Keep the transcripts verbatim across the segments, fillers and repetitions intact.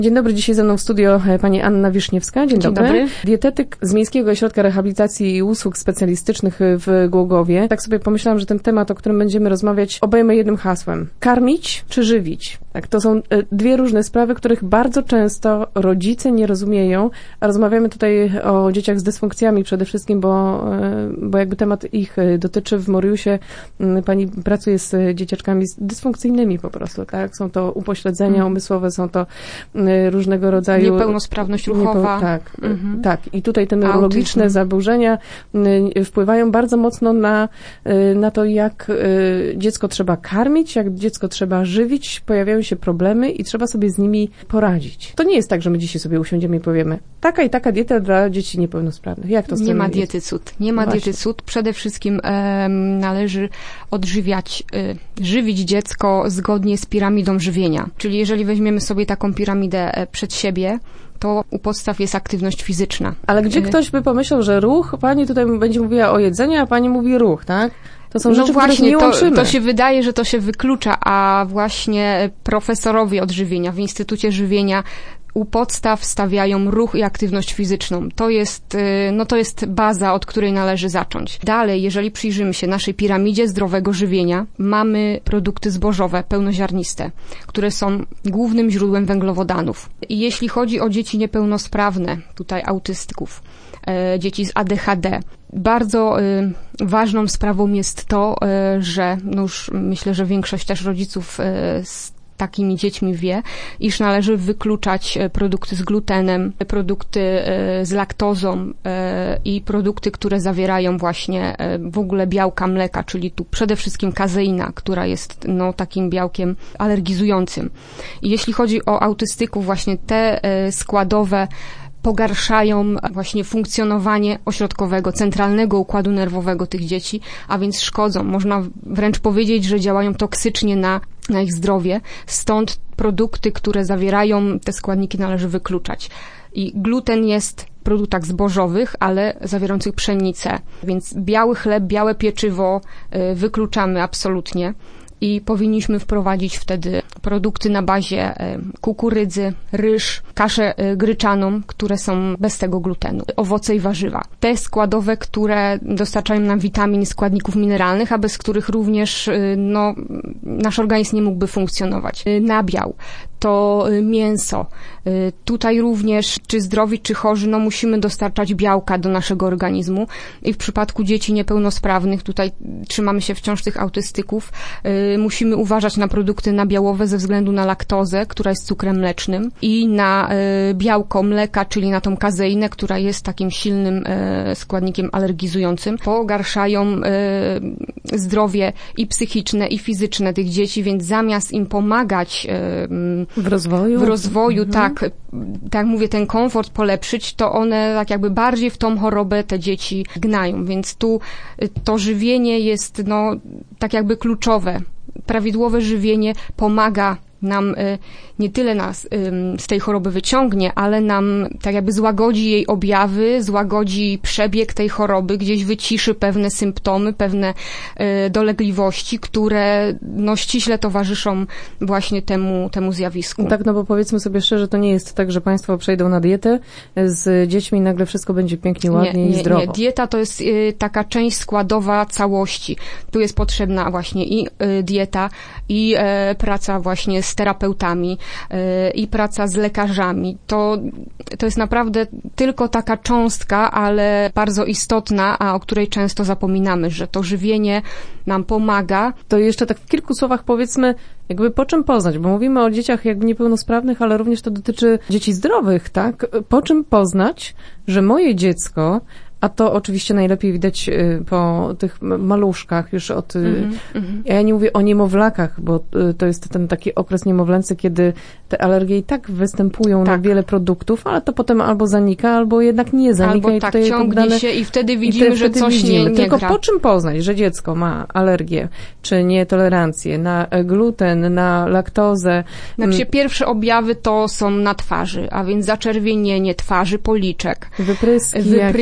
Dzień dobry, dzisiaj ze mną w studio pani Anna Wiszniewska. Dzień, Dzień dobry. dobry. Dietetyk z Miejskiego Ośrodka Rehabilitacji i Usług Specjalistycznych w Głogowie. Tak sobie pomyślałam, że ten temat, o którym będziemy rozmawiać, obejmę jednym hasłem. Karmić czy żywić? Tak, to są dwie różne sprawy, których bardzo często rodzice nie rozumieją, a rozmawiamy tutaj o dzieciach z dysfunkcjami przede wszystkim, bo, bo jakby temat ich dotyczy. W Moriusie pani pracuje z dzieciaczkami dysfunkcyjnymi po prostu, tak? Są to upośledzenia mm. umysłowe, są to różnego rodzaju... Niepełnosprawność ruchowa. Niepeł... Tak, mm-hmm. tak. I tutaj te neurologiczne Autyzm. zaburzenia wpływają bardzo mocno na, na to, jak dziecko trzeba karmić, jak dziecko trzeba żywić. Pojawiają się problemy i trzeba sobie z nimi poradzić. To nie jest tak, że my dzisiaj sobie usiądziemy i powiemy, taka i taka dieta dla dzieci niepełnosprawnych. Jak to z Nie ma jest? diety cud. Nie ma Właśnie. diety cud. Przede wszystkim e, należy odżywiać, e, żywić dziecko zgodnie z piramidą żywienia. Czyli jeżeli weźmiemy sobie taką piramidę e, przed siebie, to u podstaw jest aktywność fizyczna. Ale gdzie ktoś by pomyślał, że ruch, pani tutaj będzie mówiła o jedzeniu, a pani mówi ruch, tak? To są rzeczy, no właśnie, nie to, łączymy. to się wydaje, że to się wyklucza, a właśnie profesorowie od żywienia w Instytucie Żywienia u podstaw stawiają ruch i aktywność fizyczną. To jest, no to jest baza, od której należy zacząć. Dalej, jeżeli przyjrzymy się naszej piramidzie zdrowego żywienia, mamy produkty zbożowe, pełnoziarniste, które są głównym źródłem węglowodanów. I jeśli chodzi o dzieci niepełnosprawne, tutaj autystyków, e, dzieci z A D H D, bardzo y, ważną sprawą jest to, y, że no już myślę, że większość też rodziców y, z takimi dziećmi wie, iż należy wykluczać produkty z glutenem, produkty y, z laktozą y, i produkty, które zawierają właśnie y, w ogóle białka mleka, czyli tu przede wszystkim kazeina, która jest no, takim białkiem alergizującym. I jeśli chodzi o autystyków, właśnie te y, składowe pogarszają właśnie funkcjonowanie ośrodkowego, centralnego układu nerwowego tych dzieci, a więc szkodzą. Można wręcz powiedzieć, że działają toksycznie na, na ich zdrowie. Stąd produkty, które zawierają te składniki, należy wykluczać. I gluten jest w produktach zbożowych, ale zawierających pszenicę. Więc biały chleb, białe pieczywo y, wykluczamy absolutnie. I powinniśmy wprowadzić wtedy produkty na bazie kukurydzy, ryż, kaszę gryczaną, które są bez tego glutenu, owoce i warzywa. Te składowe, które dostarczają nam witamin i składników mineralnych, a bez których również no, nasz organizm nie mógłby funkcjonować. Nabiał, to mięso. Tutaj również, czy zdrowi, czy chorzy, no musimy dostarczać białka do naszego organizmu. I w przypadku dzieci niepełnosprawnych, tutaj trzymamy się wciąż tych autystyków, musimy uważać na produkty nabiałowe ze względu na laktozę, która jest cukrem mlecznym, i na białko mleka, czyli na tą kazeinę, która jest takim silnym składnikiem alergizującym. Pogarszają zdrowie i psychiczne, i fizyczne tych dzieci, więc zamiast im pomagać w rozwoju, w rozwoju mhm. tak, tak mówię, ten komfort polepszyć, to one tak jakby bardziej w tą chorobę te dzieci gnają, więc tu to żywienie jest no tak jakby kluczowe. Prawidłowe żywienie pomaga nam y, nie tyle nas y, z tej choroby wyciągnie, ale nam tak jakby złagodzi jej objawy, złagodzi przebieg tej choroby, gdzieś wyciszy pewne symptomy, pewne y, dolegliwości, które no ściśle towarzyszą właśnie temu, temu zjawisku. Tak, no bo powiedzmy sobie szczerze, to nie jest tak, że państwo przejdą na dietę z dziećmi i nagle wszystko będzie pięknie, ładnie nie, nie, i zdrowo. Nie, dieta to jest y, taka część składowa całości. Tu jest potrzebna właśnie i y, dieta, i y, praca właśnie z terapeutami, i praca z lekarzami. To, to jest naprawdę tylko taka cząstka, ale bardzo istotna, a o której często zapominamy, że to żywienie nam pomaga. To jeszcze tak w kilku słowach powiedzmy, jakby po czym poznać, bo mówimy o dzieciach jakby niepełnosprawnych, ale również to dotyczy dzieci zdrowych, tak? Po czym poznać, że moje dziecko, a to oczywiście najlepiej widać po tych maluszkach już od... Mm-hmm. Ja nie mówię o niemowlakach, bo to jest ten taki okres niemowlęcy, kiedy te alergie i tak występują tak. na wiele produktów, ale to potem albo zanika, albo jednak nie zanika. Albo i tak, tutaj ciągnie dane, się i wtedy widzimy, i wtedy że coś widzimy. nie, nie Tylko gra. po czym poznać, że dziecko ma alergię, czy nietolerancję na gluten, na laktozę? Znaczy pierwsze objawy to są na twarzy, a więc zaczerwienienie twarzy, policzek. Wypryski Wypryski jakieś, tak?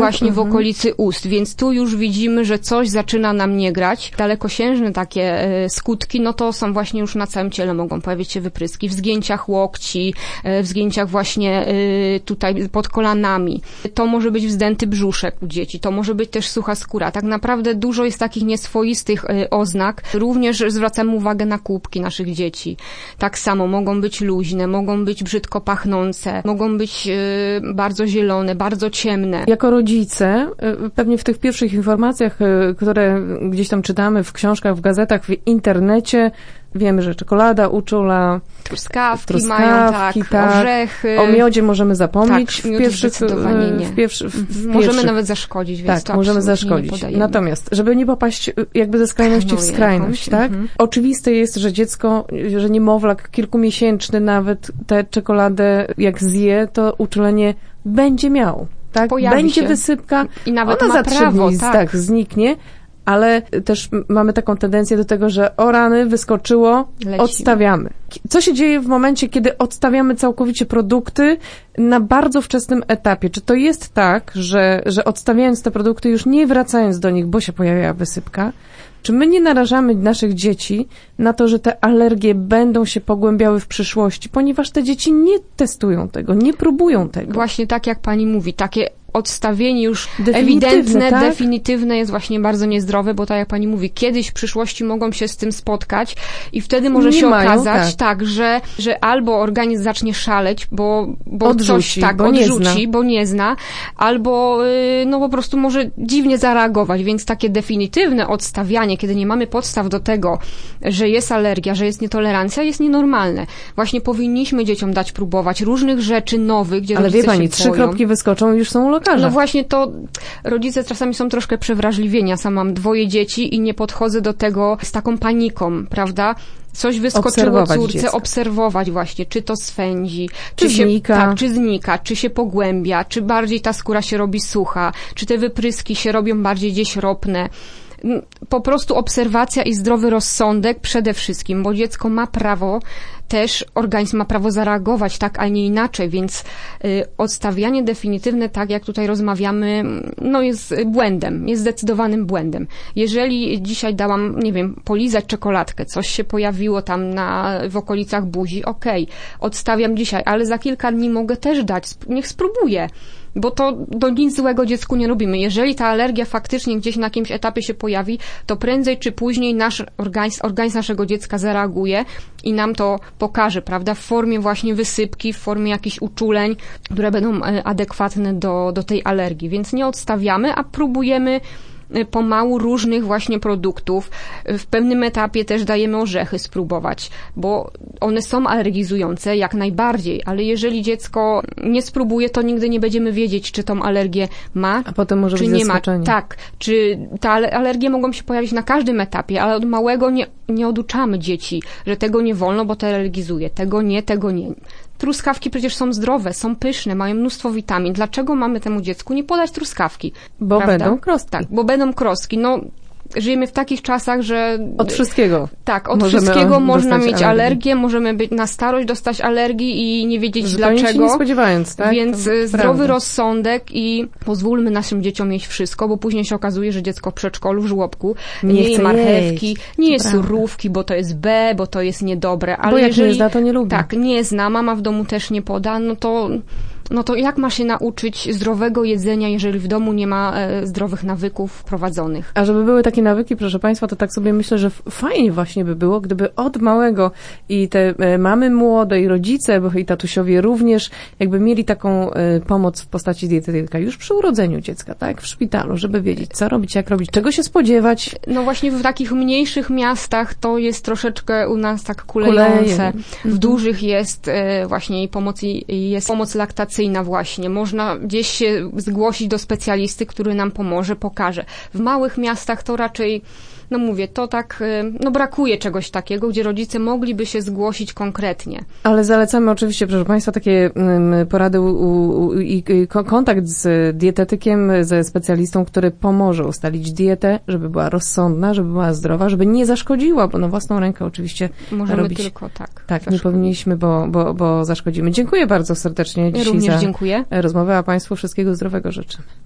właśnie mhm. w okolicy ust, więc tu już widzimy, że coś zaczyna nam nie grać. Dalekosiężne takie e, skutki, no to są właśnie już na całym ciele mogą pojawić się wypryski, w zgięciach łokci, e, w zgięciach właśnie e, tutaj pod kolanami. To może być wzdęty brzuszek u dzieci, to może być też sucha skóra. Tak naprawdę dużo jest takich nieswoistych e, oznak. Również zwracamy uwagę na kłubki naszych dzieci. Tak samo mogą być luźne, mogą być brzydko pachnące, mogą być e, bardzo zielone, bardzo ciemne. Jako rodzice, pewnie w tych pierwszych informacjach, które gdzieś tam czytamy w książkach, w gazetach, w internecie, wiemy, że czekolada, uczula, truskawki, truskawki mają, tak, tak, orzechy. O miodzie możemy zapomnieć tak, w pierwszych... zdecydowanie nie. W pierwszy, w, w możemy pierwszych. nawet zaszkodzić, więc tak, to możemy absolutnie zaszkodzić. nie podajemy. Natomiast, żeby nie popaść jakby ze skrajności w skrajność, jakąś, tak? mhm. Oczywiste jest, że dziecko, że niemowlak kilkumiesięczny nawet tę czekoladę jak zje, to uczulenie będzie miał. Tak? Pojawi Będzie się. wysypka, I nawet ona ma za trzy prawo, dni tak. tak, zniknie, ale też mamy taką tendencję do tego, że o rany, wyskoczyło, Lecimy. odstawiamy. Co się dzieje w momencie, kiedy odstawiamy całkowicie produkty na bardzo wczesnym etapie? Czy to jest tak, że, że odstawiając te produkty, już nie wracając do nich, bo się pojawiła wysypka, czy my nie narażamy naszych dzieci na to, że te alergie będą się pogłębiały w przyszłości, ponieważ te dzieci nie testują tego, nie próbują tego? Właśnie tak jak pani mówi, takie odstawienie już Definitywne, ewidentne, tak? definitywne jest właśnie bardzo niezdrowe, bo tak jak pani mówi, kiedyś w przyszłości mogą się z tym spotkać i wtedy może Nie się mają, okazać, tak. tak, że, że albo organizm zacznie szaleć, bo, bo Odrzuci, coś tak bo nie odrzuci, zna. bo nie zna, albo y, no po prostu może dziwnie zareagować, więc takie definitywne odstawianie, kiedy nie mamy podstaw do tego, że jest alergia, że jest nietolerancja, jest nienormalne. Właśnie powinniśmy dzieciom dać próbować różnych rzeczy nowych, gdzie Ale rodzice wie pani, się trzy boją. kropki wyskoczą i już są u lekarza. No właśnie to rodzice czasami są troszkę przewrażliwieni. Ja sama mam dwoje dzieci i nie podchodzę do tego z taką paniką, prawda? Coś wyskoczyło Obserwować córce, dziecko. obserwować właśnie, czy to swędzi, Czy czy się, znika. tak, czy znika, czy się pogłębia, czy bardziej ta skóra się robi sucha, czy te wypryski się robią bardziej gdzieś ropne. Po prostu obserwacja i zdrowy rozsądek przede wszystkim, bo dziecko ma prawo, też organizm ma prawo zareagować tak, a nie inaczej, więc y, odstawianie definitywne, tak jak tutaj rozmawiamy, no jest błędem, jest zdecydowanym błędem. Jeżeli dzisiaj dałam, nie wiem, polizać czekoladkę, coś się pojawiło tam na, w okolicach buzi, okej, okay, odstawiam dzisiaj, ale za kilka dni mogę też dać, niech spróbuję. Bo to do nic złego dziecku nie robimy. Jeżeli ta alergia faktycznie gdzieś na jakimś etapie się pojawi, to prędzej czy później nasz organizm, organizm naszego dziecka zareaguje i nam to pokaże, prawda, w formie właśnie wysypki, w formie jakichś uczuleń, które będą adekwatne do, do tej alergii. Więc nie odstawiamy, a próbujemy pomału różnych właśnie produktów. W pewnym etapie też dajemy orzechy spróbować, bo one są alergizujące jak najbardziej, ale jeżeli dziecko nie spróbuje, to nigdy nie będziemy wiedzieć, czy tą alergię ma, a potem może czy być nie ma. zaskoczenie. Tak, czy te alergie mogą się pojawić na każdym etapie, ale od małego nie, nie oduczamy dzieci, że tego nie wolno, bo to alergizuje, tego nie, tego nie. Truskawki przecież są zdrowe, są pyszne, mają mnóstwo witamin. Dlaczego mamy temu dziecku nie podać truskawki? Bo prawda? będą krostki. Tak, bo będą krostki. No, żyjemy w takich czasach, że... Od wszystkiego. Tak, od możemy wszystkiego można mieć alergię. alergię, możemy być na starość dostać alergii i nie wiedzieć Zupełnie dlaczego. się nie spodziewając, tak? Więc To zdrowy prawda. rozsądek i pozwólmy naszym dzieciom jeść wszystko, bo później się okazuje, że dziecko w przedszkolu, w żłobku Nie nie, chce je marchewki, jeść. nie To je prawda. surówki, bo to jest B, bo to jest niedobre. Ale Bo jak jeżeli, nie zna, to nie lubi. Tak, nie zna, mama w domu też nie poda, no to... No to jak ma się nauczyć zdrowego jedzenia, jeżeli w domu nie ma e, zdrowych nawyków wprowadzonych? A żeby były takie nawyki, proszę Państwa, to tak sobie myślę, że fajnie właśnie by było, gdyby od małego i te e, mamy młode i rodzice, bo i tatusiowie również, jakby mieli taką e, pomoc w postaci dietetyka już przy urodzeniu dziecka, tak? W szpitalu, żeby wiedzieć, co robić, jak robić, czego się spodziewać. No właśnie w takich mniejszych miastach to jest troszeczkę u nas tak kulejące. Kuleje. W dużych jest e, właśnie pomoc, i jest pomoc laktacyjna właśnie. Można gdzieś się zgłosić do specjalisty, który nam pomoże, pokaże. W małych miastach to raczej, no mówię, to tak, no brakuje czegoś takiego, gdzie rodzice mogliby się zgłosić konkretnie. Ale zalecamy oczywiście, proszę Państwa, takie um, porady u, u, i, i kontakt z dietetykiem, ze specjalistą, który pomoże ustalić dietę, żeby była rozsądna, żeby była zdrowa, żeby nie zaszkodziła, bo na własną rękę oczywiście Możemy robić... tylko tak. Tak, zaszkodzić. nie powinniśmy, bo, bo, bo zaszkodzimy. Dziękuję bardzo serdecznie Ja dzisiaj również za dziękuję. rozmowę, a Państwu wszystkiego zdrowego życzę.